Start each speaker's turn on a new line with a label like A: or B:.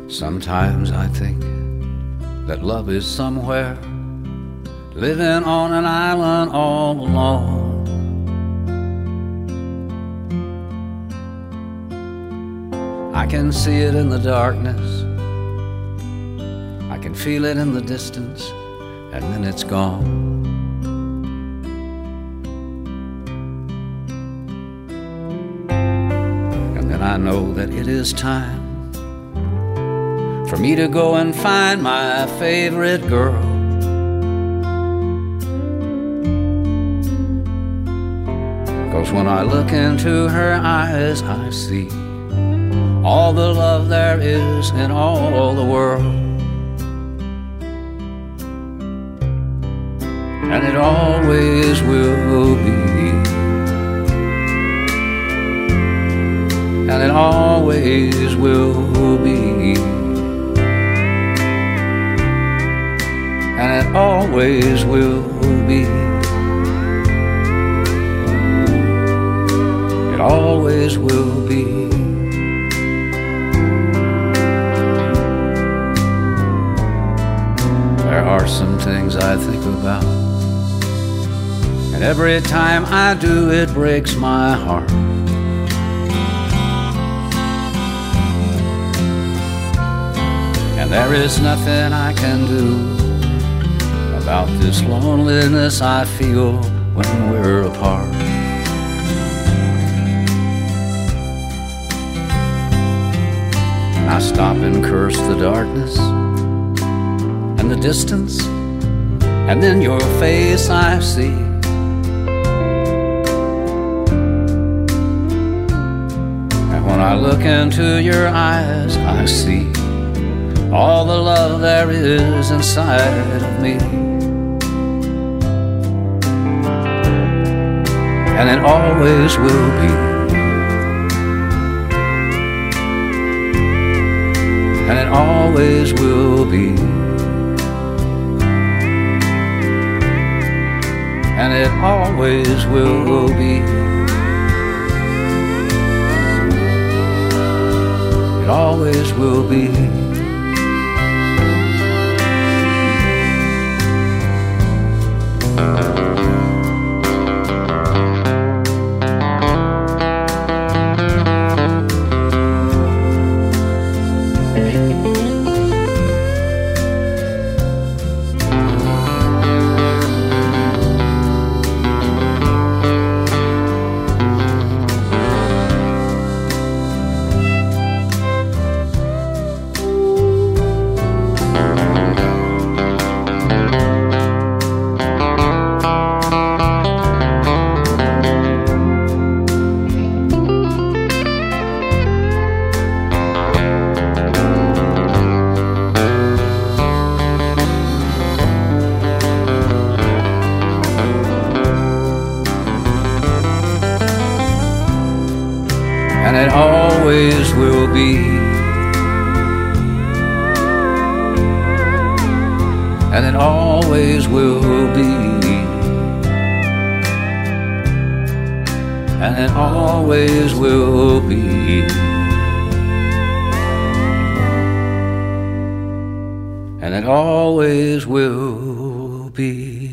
A: Sometimes I think that love is somewhere, living on an island all alone. I can see it in the darkness, I can feel it in the distance, and then it's gone. And then I know that it is time for me to go and find my favorite girl. Cause when I look into her eyes, I see all the love there is in all the world. And it always will be. And it always will be. And it always will be. It always will be. There are some things I think about, and every time I do it breaks my heart. And there is nothing I can do about this loneliness I feel when we're apart. I stop and curse the darkness and the distance, and then your face I see. And when I look into your eyes, I see all the love there is inside of me. And it always will be. And it always will be. And it always will be. It always will be. And it always will be. And it always will be. And it always will be. And it always will be.